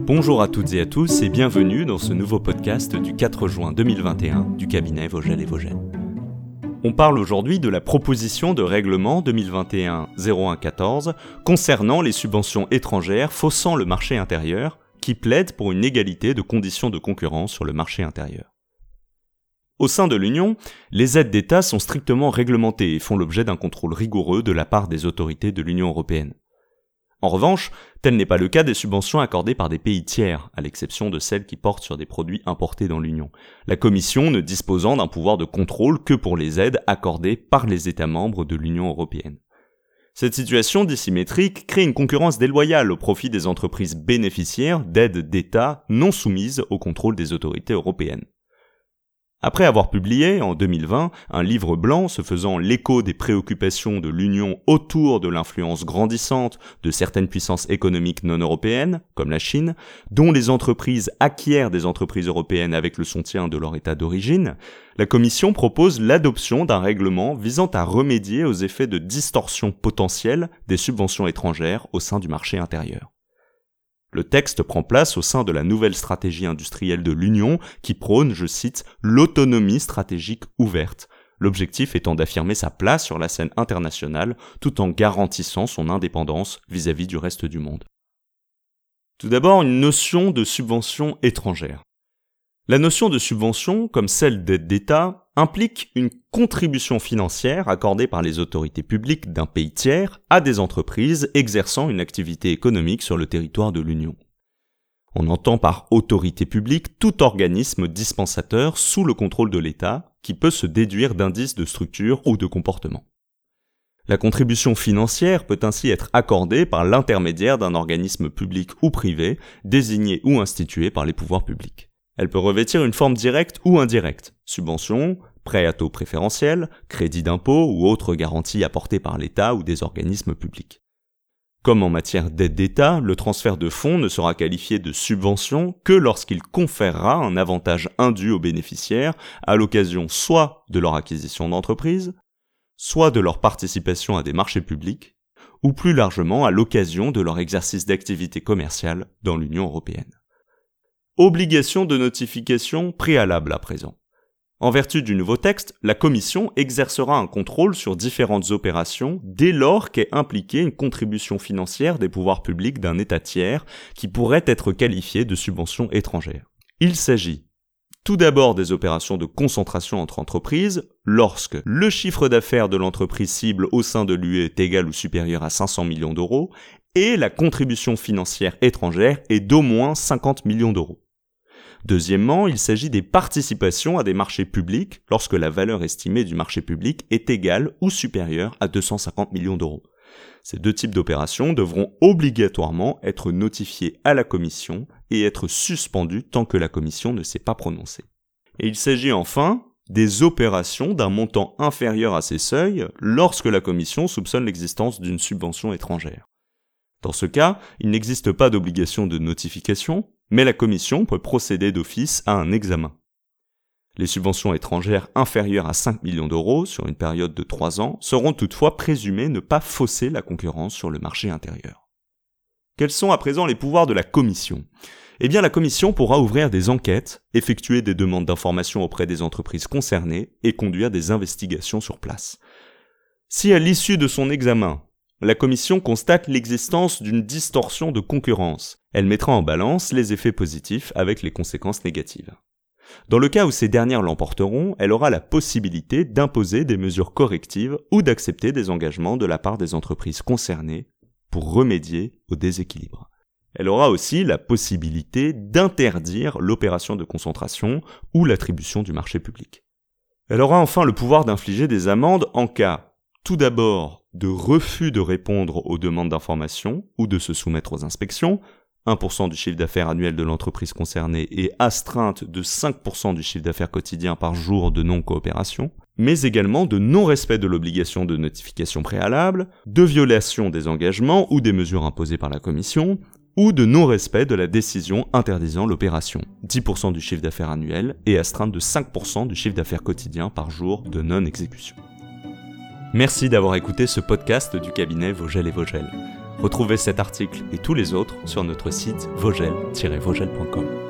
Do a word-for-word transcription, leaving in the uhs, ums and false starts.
Bonjour à toutes et à tous et bienvenue dans ce nouveau podcast du quatre juin deux mille vingt et un du cabinet Vogel et Vogel. On parle aujourd'hui de la proposition de règlement deux mille vingt et un zéro un quatorze concernant les subventions étrangères faussant le marché intérieur qui plaide pour une égalité de conditions de concurrence sur le marché intérieur. Au sein de l'Union, les aides d'État sont strictement réglementées et font l'objet d'un contrôle rigoureux de la part des autorités de l'Union européenne. En revanche, tel n'est pas le cas des subventions accordées par des pays tiers, à l'exception de celles qui portent sur des produits importés dans l'Union, la Commission ne disposant d'un pouvoir de contrôle que pour les aides accordées par les États membres de l'Union européenne. Cette situation dissymétrique crée une concurrence déloyale au profit des entreprises bénéficiaires d'aides d'État non soumises au contrôle des autorités européennes. Après avoir publié, en deux mille vingt, un livre blanc se faisant l'écho des préoccupations de l'Union autour de l'influence grandissante de certaines puissances économiques non européennes, comme la Chine, dont les entreprises acquièrent des entreprises européennes avec le soutien de leur État d'origine, la Commission propose l'adoption d'un règlement visant à remédier aux effets de distorsion potentielle des subventions étrangères au sein du marché intérieur. Le texte prend place au sein de la nouvelle stratégie industrielle de l'Union qui prône, je cite, « l'autonomie stratégique ouverte », l'objectif étant d'affirmer sa place sur la scène internationale tout en garantissant son indépendance vis-à-vis du reste du monde. Tout d'abord, une notion de subvention étrangère. La notion de subvention, comme celle d'aide d'État, implique une contribution financière accordée par les autorités publiques d'un pays tiers à des entreprises exerçant une activité économique sur le territoire de l'Union. On entend par autorité publique tout organisme dispensateur sous le contrôle de l'État qui peut se déduire d'indices de structure ou de comportement. La contribution financière peut ainsi être accordée par l'intermédiaire d'un organisme public ou privé désigné ou institué par les pouvoirs publics. Elle peut revêtir une forme directe ou indirecte, subvention, prêt à taux préférentiel, crédit d'impôt ou autres garanties apportées par l'État ou des organismes publics. Comme en matière d'aide d'État, le transfert de fonds ne sera qualifié de subvention que lorsqu'il conférera un avantage indu aux bénéficiaires à l'occasion soit de leur acquisition d'entreprise, soit de leur participation à des marchés publics, ou plus largement à l'occasion de leur exercice d'activité commerciale dans l'Union européenne. Obligation de notification préalable à présent. En vertu du nouveau texte, la Commission exercera un contrôle sur différentes opérations dès lors qu'est impliquée une contribution financière des pouvoirs publics d'un État tiers qui pourrait être qualifiée de subvention étrangère. Il s'agit tout d'abord des opérations de concentration entre entreprises, lorsque le chiffre d'affaires de l'entreprise cible au sein de l'U E est égal ou supérieur à cinq cents millions d'euros et la contribution financière étrangère est d'au moins cinquante millions d'euros. Deuxièmement, il s'agit des participations à des marchés publics lorsque la valeur estimée du marché public est égale ou supérieure à deux cent cinquante millions d'euros. Ces deux types d'opérations devront obligatoirement être notifiées à la Commission et être suspendues tant que la Commission ne s'est pas prononcée. Et il s'agit enfin des opérations d'un montant inférieur à ces seuils lorsque la Commission soupçonne l'existence d'une subvention étrangère. Dans ce cas, il n'existe pas d'obligation de notification, mais la Commission peut procéder d'office à un examen. Les subventions étrangères inférieures à cinq millions d'euros sur une période de trois ans seront toutefois présumées ne pas fausser la concurrence sur le marché intérieur. Quels sont à présent les pouvoirs de la Commission ? Eh bien, la Commission pourra ouvrir des enquêtes, effectuer des demandes d'informations auprès des entreprises concernées et conduire des investigations sur place. Si à l'issue de son examen, la Commission constate l'existence d'une distorsion de concurrence, elle mettra en balance les effets positifs avec les conséquences négatives. Dans le cas où ces dernières l'emporteront, elle aura la possibilité d'imposer des mesures correctives ou d'accepter des engagements de la part des entreprises concernées pour remédier au déséquilibre. Elle aura aussi la possibilité d'interdire l'opération de concentration ou l'attribution du marché public. Elle aura enfin le pouvoir d'infliger des amendes en cas, tout d'abord, de refus de répondre aux demandes d'information ou de se soumettre aux inspections, un pour cent du chiffre d'affaires annuel de l'entreprise concernée et astreinte de cinq pour cent du chiffre d'affaires quotidien par jour de non-coopération, mais également de non-respect de l'obligation de notification préalable, de violation des engagements ou des mesures imposées par la Commission, ou de non-respect de la décision interdisant l'opération, dix pour cent du chiffre d'affaires annuel et astreinte de cinq pour cent du chiffre d'affaires quotidien par jour de non-exécution. Merci d'avoir écouté ce podcast du cabinet Vogel et Vogel. Retrouvez cet article et tous les autres sur notre site vogel tiret vogel point com.